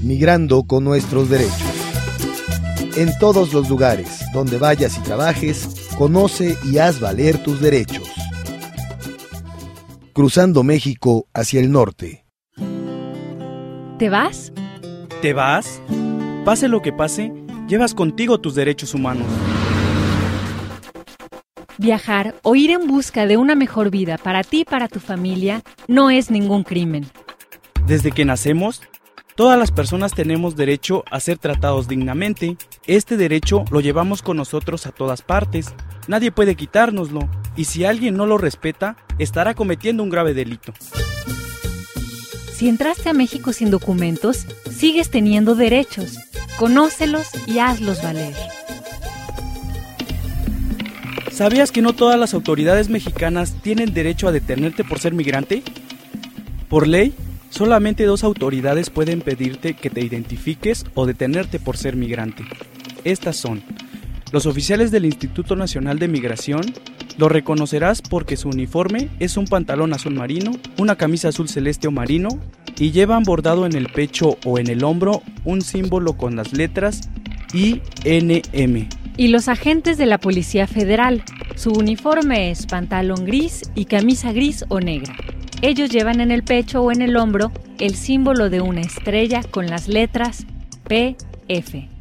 migrando con nuestros derechos. En todos los lugares donde vayas y trabajes, conoce y haz valer tus derechos. Cruzando México hacia el norte. ¿Te vas? ¿Te vas? Pase lo que pase, llevas contigo tus derechos humanos. Viajar o ir en busca de una mejor vida para ti y para tu familia no es ningún crimen. Desde que nacemos, todas las personas tenemos derecho a ser tratados dignamente. Este derecho lo llevamos con nosotros a todas partes. Nadie puede quitárnoslo, y si alguien no lo respeta, estará cometiendo un grave delito. Si entraste a México sin documentos, sigues teniendo derechos. Conócelos y hazlos valer. ¿Sabías que no todas las autoridades mexicanas tienen derecho a detenerte por ser migrante? Por ley, solamente 2 autoridades pueden pedirte que te identifiques o detenerte por ser migrante. Estas son los oficiales del Instituto Nacional de Migración. Lo reconocerás porque su uniforme es un pantalón azul marino, una camisa azul celeste o marino y llevan bordado en el pecho o en el hombro un símbolo con las letras INM. Y los agentes de la Policía Federal. Su uniforme es pantalón gris y camisa gris o negra. Ellos llevan en el pecho o en el hombro el símbolo de una estrella con las letras PF.